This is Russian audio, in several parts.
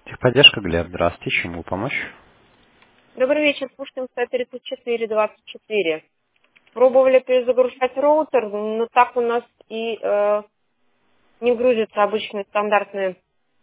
Техподдержка, Глеб, здравствуйте, чему помочь? Добрый вечер, Пушкинская, 3424. Пробовали перезагружать роутер, но так у нас и не грузятся обычные стандартные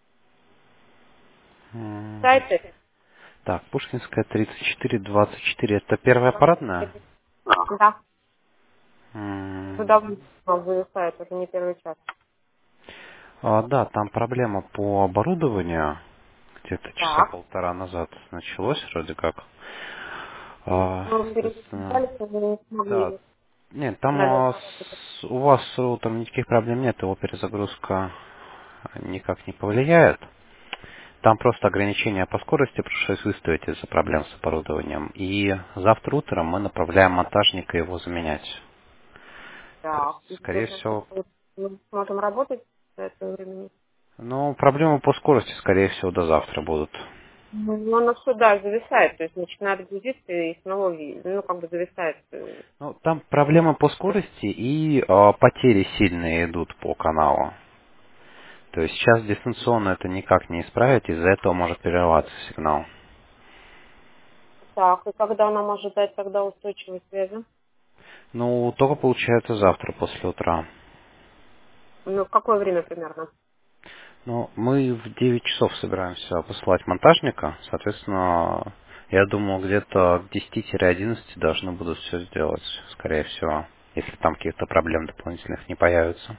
М, сайты. Так, Пушкинская, 3424, это первая аппаратная? Да, уже М, давно зависает, уже не первый час. Да, там проблема по оборудованию, где-то часа Так. полтора назад началось вроде как. Ну, Соответственно, перезагружали, мы не да, смогли нет, там правильно работать. у вас с роутером никаких проблем нет, его перезагрузка никак не повлияет. Там просто ограничения по скорости пришлось выставить из-за проблем с оборудованием. И завтра утром мы направляем монтажника его заменять. То есть, Так, и что скорее значит, всего, вот мы сможем работать до этого времени? ну, проблемы по скорости, скорее всего, до завтра будут. Ну, оно все, да, зависает, то есть начинает грузиться и снова, ну, как бы зависает. Ну, там проблемы по скорости и потери сильные идут по каналу. То есть сейчас дистанционно это никак не исправить, из-за этого может прерываться сигнал. Так, и когда она может дать тогда устойчивой связи? Ну, только получается завтра после утра. Ну, в какое время примерно? Ну, мы в 9 часов собираемся посылать монтажника. Соответственно, я думаю, где-то к 10-11 должны будут все сделать, скорее всего, если там каких-то проблем дополнительных не появится.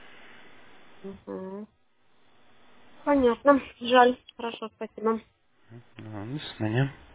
Мгм. Понятно. Жаль. Хорошо, спасибо. Ну, до свидания.